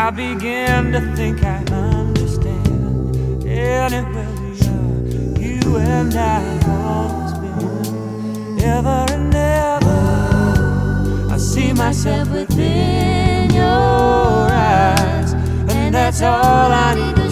I begin to think I understand. Anywhere we are, you and I have always been. Ever and ever, I see myself within your eyes, and that's all I need to